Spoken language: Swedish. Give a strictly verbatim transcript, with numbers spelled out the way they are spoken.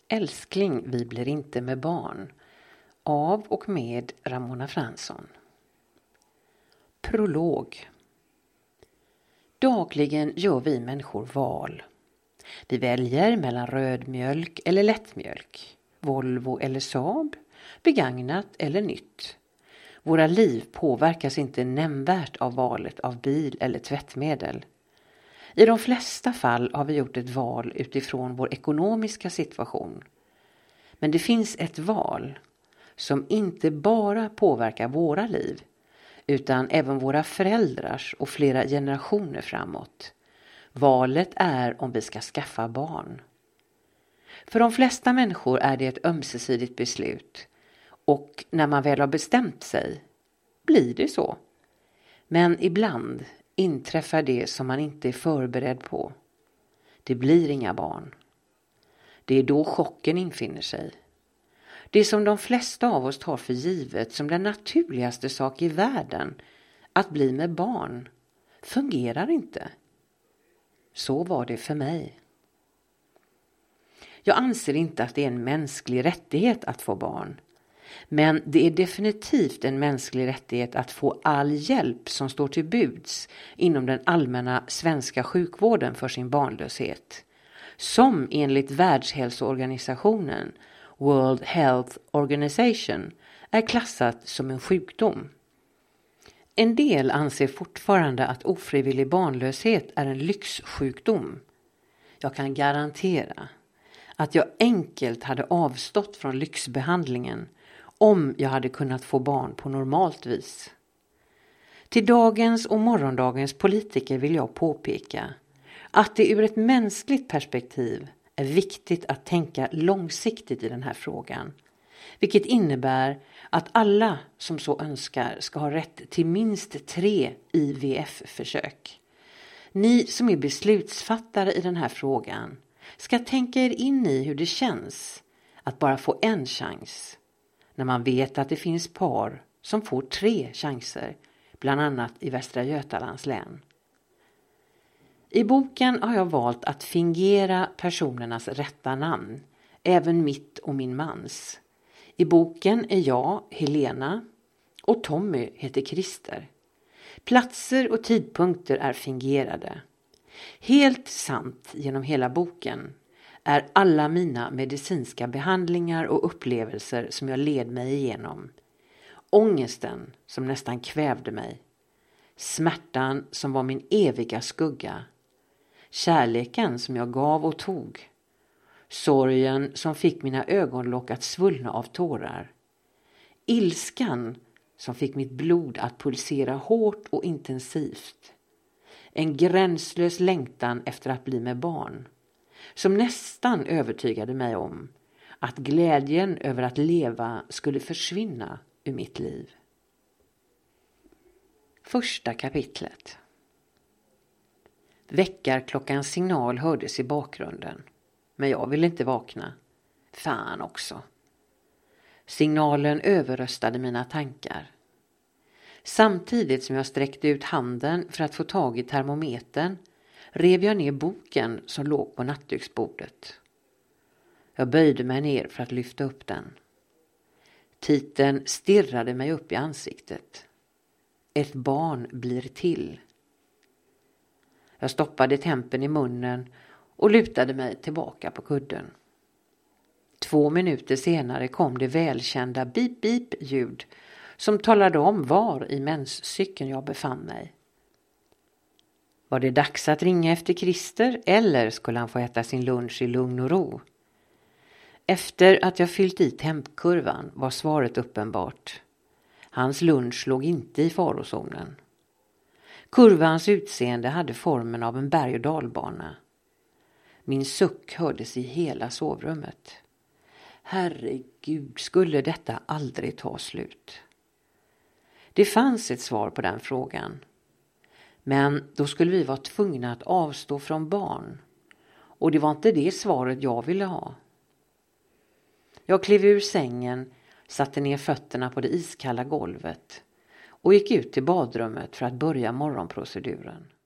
Älskling, vi blir inte med barn. Av och med Ramona Fransson. Prolog. Dagligen gör vi människor val. Vi väljer mellan rödmjölk eller lättmjölk, Volvo eller Saab, begagnat eller nytt. Våra liv påverkas inte nämnvärt av valet av bil eller tvättmedel. I de flesta fall har vi gjort ett val utifrån vår ekonomiska situation. Men det finns ett val som inte bara påverkar våra liv utan även våra föräldrars och flera generationer framåt. Valet är om vi ska skaffa barn. För de flesta människor är det ett ömsesidigt beslut och när man väl har bestämt sig blir det så. Men ibland inträffar det som man inte är förberedd på. Det blir inga barn. Det är då chocken infinner sig. Det som de flesta av oss tar för givet som den naturligaste sak i världen, att bli med barn, fungerar inte. Så var det för mig. Jag anser inte att det är en mänsklig rättighet att få barn. Men det är definitivt en mänsklig rättighet att få all hjälp som står till buds inom den allmänna svenska sjukvården för sin barnlöshet. Som enligt Världshälsoorganisationen, World Health Organization, är klassat som en sjukdom. En del anser fortfarande att ofrivillig barnlöshet är en lyxsjukdom. Jag kan garantera att jag enkelt hade avstått från lyxbehandlingen om jag hade kunnat få barn på normalt vis. Till dagens och morgondagens politiker vill jag påpeka att det ur ett mänskligt perspektiv är viktigt att tänka långsiktigt i den här frågan. Vilket innebär att alla som så önskar ska ha rätt till minst tre I V F-försök. Ni som är beslutsfattare i den här frågan ska tänka er in i hur det känns att bara få en chans. När man vet att det finns par som får tre chanser, bland annat i Västra Götalands län. I boken har jag valt att fingera personernas rätta namn, även mitt och min mans. I boken är jag Helena och Tommy heter Christer. Platser och tidpunkter är fingerade. Helt sant genom hela boken är alla mina medicinska behandlingar och upplevelser som jag led mig igenom. Ångesten som nästan kvävde mig. Smärtan som var min eviga skugga. Kärleken som jag gav och tog. Sorgen som fick mina ögonlock att svullna av tårar. Ilskan som fick mitt blod att pulsera hårt och intensivt. En gränslös längtan efter att bli med barn. Som nästan övertygade mig om att glädjen över att leva skulle försvinna ur mitt liv. Första kapitlet. Väckarklockans signal hördes i bakgrunden. Men jag ville inte vakna. Fan också. Signalen överröstade mina tankar. Samtidigt som jag sträckte ut handen för att få tag i termometern rev jag ner boken som låg på nattduksbordet. Jag böjde mig ner för att lyfta upp den. Titeln stirrade mig upp i ansiktet. Ett barn blir till. Jag stoppade tempen i munnen och lutade mig tillbaka på kudden. Två minuter senare kom det välkända bip-bip-ljud som talade om var i menscykeln jag befann mig. Var det dags att ringa efter Christer eller skulle han få äta sin lunch i lugn och ro? Efter att jag fyllt i tempkurvan var svaret uppenbart. Hans lunch låg inte i farozonen. Kurvans utseende hade formen av en berg- och dalbana. Min suck hördes i hela sovrummet. Herregud, skulle detta aldrig ta slut? Det fanns ett svar på den frågan. Men då skulle vi vara tvungna att avstå från barn. Och det var inte det svaret jag ville ha. Jag klev ur sängen, satte ner fötterna på det iskalla golvet och gick ut till badrummet för att börja morgonproceduren.